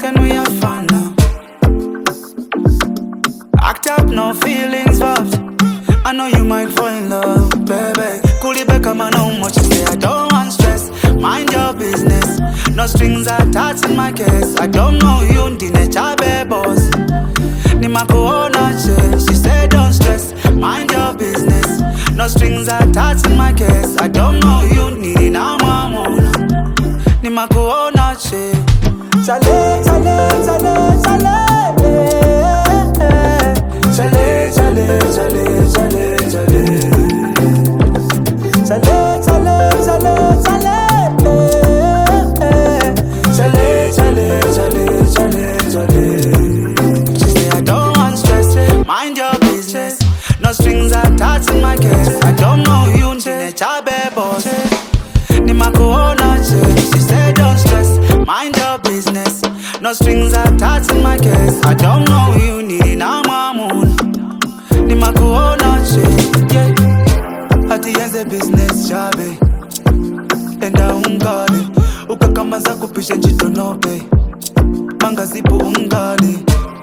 can we have fun now? Act up, no feelings involved. I know you might fall in love, baby. Cool it back, I know much you say. I don't want stress, mind your business. No strings attached in my case. I don't know you, Ndine Chabe boss. Ni makuona che, she said don't stress, mind your business. No strings attached in my case. I don't know you, Ndine Namamona. Ni makuona che. Chale, chale, chale, chale. Chale, chale, chale, chale, chale. Chale, chale, chale, chale. Chale, chale, chale, chale, chale. She say I don't want stress, mind your business. No strings attached in my case. I don't know you, Ndine Chabe boss. Ni makuona che. She said don't stress, mind your business. No strings attached in my case. I don't know you, Ndine Namamona. Ni makuona che, yeah. Ati yenze business chabe. Enda ungale. Ukakamaza kupisha njito nope. Manga zipu ungale.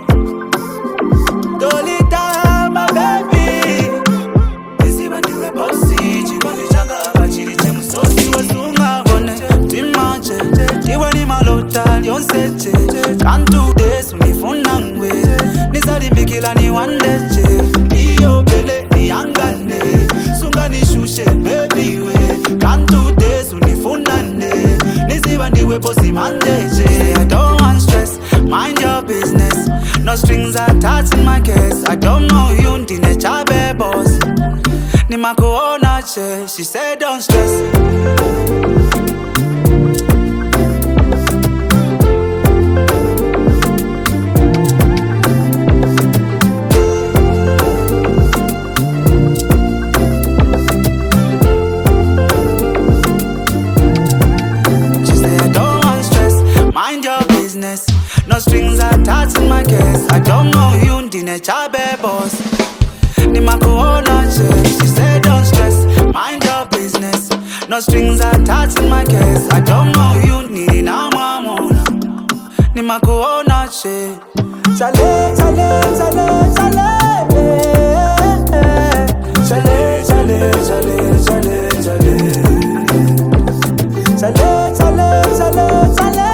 Dolita my baby. Isi bandiwe bossy. Chibani changa abachiri che musosi wasunga bone. Timache, tiwa ni malota lyonseche. Can't do this unifuna ngwe. Nizari bikila ni wandeche. Iyo bele ni angane. Sunga ni shushe baby we. Can't do this unifunane. Niziba ndiwe bossy mandeche. I don't want stress, mind your business. No strings attached in my case. I don't know you, Ndine Chabe boss. Ni makuona che. She said don't stress. No strings attached in my case. I don't know you, Ndine Chabe boss. Ni makuona che. She said don't stress, mind your business. No strings attached in my case. I don't know you, Ndine Namamona. Ni makuona che. Chale, chale, chale, chale. Chale, chale, chale, chale, chale. Chale, chale, chale, chale.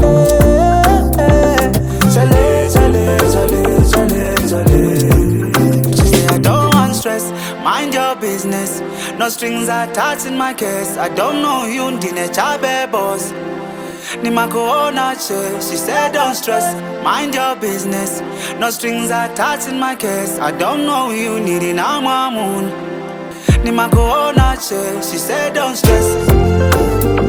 Mind your business, no strings attached in my case. I don't know you, Ndine Chabe boss. Ni makuona che. She said don't stress, mind your business. No strings attached in my case. I don't know you, Ndine Namamona. Ni makuona che. She said don't stress.